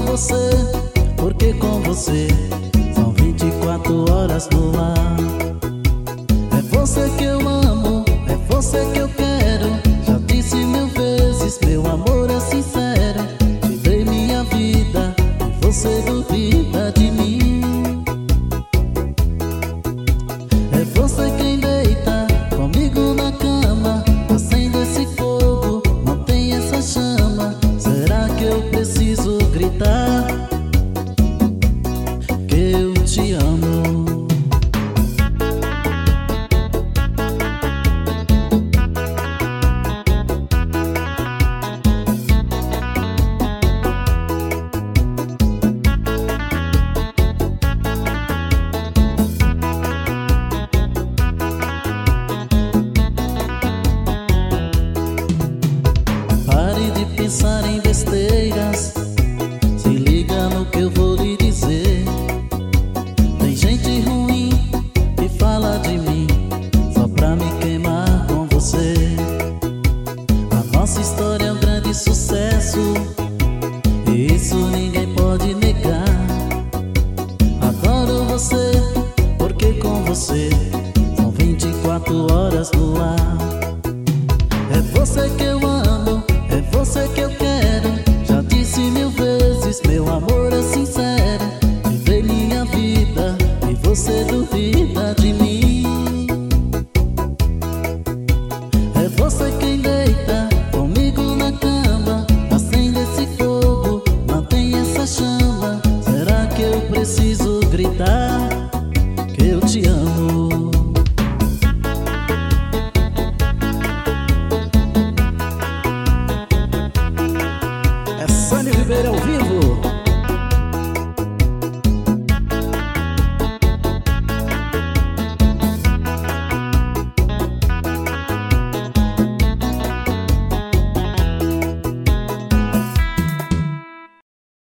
você, porque com você são 24 horas no ar. É você que eu amo, é você que eu quero. Já disse 1000 vezes, meu amor é sincero. Te dei minha vida e você duvida de mim. É você quem deita comigo na cama, acende esse fogo, mantém essa chama. Será que eu preciso gritar que eu te amo? Pare de pensar em besteiras, se liga no que eu vou lhe dizer. Tem gente ruim que fala de mim só pra me queimar com você. A nossa história é um grande sucesso, e isso ninguém pode negar. Adoro você, porque com você são 24 horas no ar. É você que eu amo, é você que eu quero. Já disse 1000 vezes, meu amor é sincero. Te dei minha vida e você duvida de mim. É você quem deita comigo na cama, acende esse fogo, mantém essa chama. Será que eu preciso gritar que eu te amo? Sânio Ribeiro ao vivo.